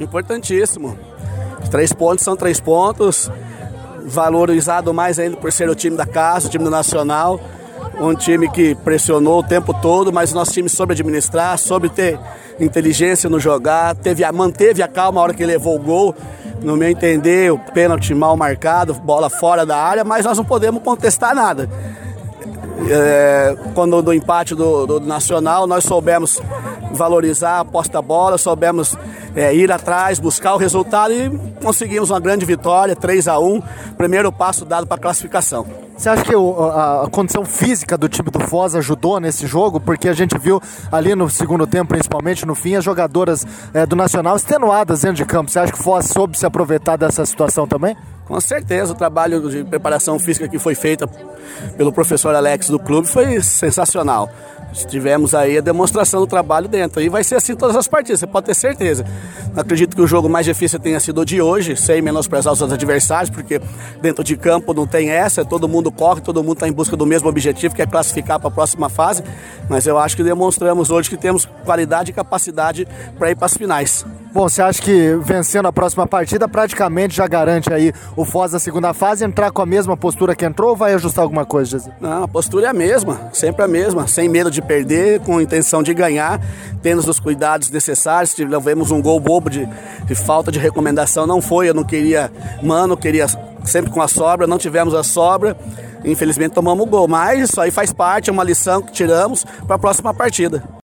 Importantíssimo. 3 pontos são 3 pontos. Valorizado mais ainda por ser o time da casa, o time do Nacional. Um time que pressionou o tempo todo, mas o nosso time soube administrar, soube ter inteligência no jogar, manteve a calma na hora que levou o gol. No meu entender, o pênalti mal marcado, bola fora da área, mas nós não podemos contestar nada. Quando do empate do Nacional, nós soubemos valorizar a posse da bola, soubemos ir atrás, buscar o resultado e conseguimos uma grande vitória, 3-1, primeiro passo dado para a classificação. Você acha que a condição física do time do Foz ajudou nesse jogo? Porque a gente viu ali no segundo tempo, principalmente no fim, as jogadoras do Nacional extenuadas dentro de campo. Você acha que o Foz soube se aproveitar dessa situação também? Com certeza, o trabalho de preparação física que foi feita pelo professor Alex do clube foi sensacional. Tivemos aí a demonstração do trabalho dentro. E vai ser assim todas as partidas, você pode ter certeza. Acredito que o jogo mais difícil tenha sido o de hoje, sem menosprezar os outros adversários, porque dentro de campo não tem essa, todo mundo corre, todo mundo está em busca do mesmo objetivo, que é classificar para a próxima fase. Mas eu acho que demonstramos hoje que temos qualidade e capacidade para ir para as finais. Bom, você acha que vencendo a próxima partida praticamente já garante aí o Foz da segunda fase, entrar com a mesma postura que entrou ou vai ajustar alguma coisa, Jesus? Não, a postura é a mesma, sempre a mesma, sem medo de perder, com intenção de ganhar, tendo os cuidados necessários. Tivemos um gol bobo de falta de recomendação, não foi, eu não queria, queria sempre com a sobra, não tivemos a sobra, infelizmente tomamos o gol, mas isso aí faz parte, é uma lição que tiramos para a próxima partida.